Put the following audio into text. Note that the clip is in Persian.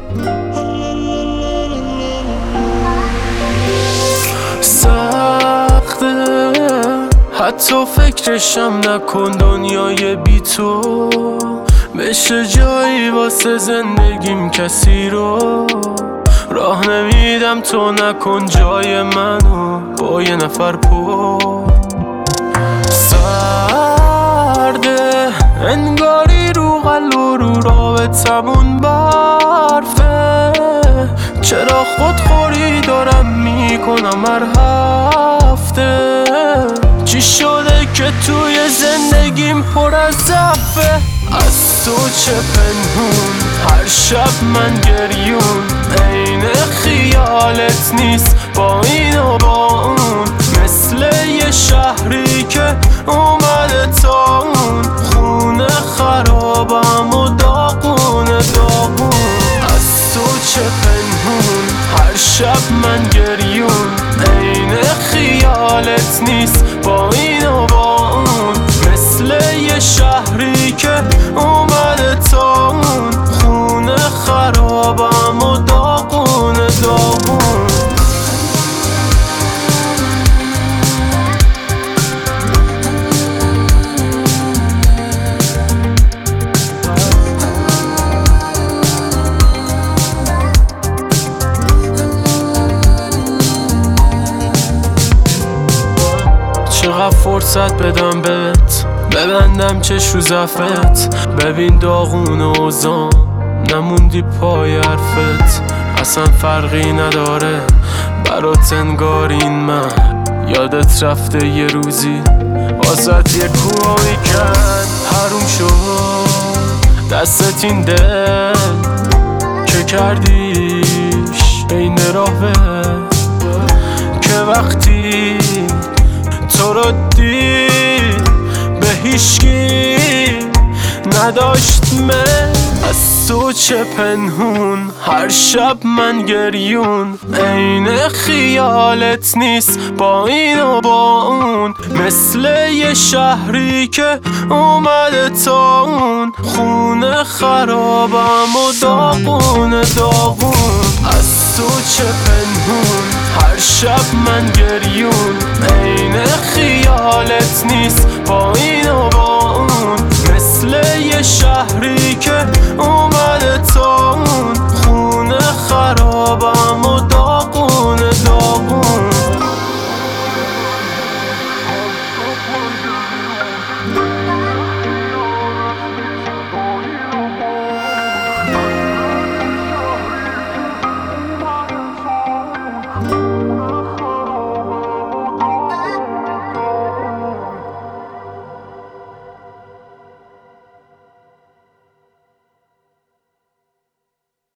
سخته حتی فکرشم نکن دنیای بی تو بشه جایی واسه زندگیم کسی رو راه نمیدم تو نکن جای منو با یه نفر پر سرده انگاری رو قلب و رو رابطمون برفه چرا خودخوری دارم میکنم هر هفته چی شده که توی زندگیم پر از ضعفه از تو چه پنهون هر شب من گریون عین خیالت نیست با این و با اون مثل یه شهری که اومده تا اون خونه خرابم و داغونه داغون از تو چه پنهون هر شب من گریون عین خیالت نیست با این و با اون مثل یه شهری که اومده تا اون خونه خرابم و داغونه داغون چقدر فرصت بدم بهت ببندم چش رو زفت ببین داغون اوزان نموندی پای حرفت اصلا فرقی نداره برات انگار این من یادت رفته یه روزی واسه یه کوهی کن حروم شد دستت این دل که کردیش بین راهه که وقتی تو رو دید به هیچکی نداشت من از تو چه پنهون هر شب من گریون عین خیالت نیست با این و با اون مثل یه شهری که اومده تا اون خونه خرابم و داغونه داغون از تو چه پنهون هر شب من گریون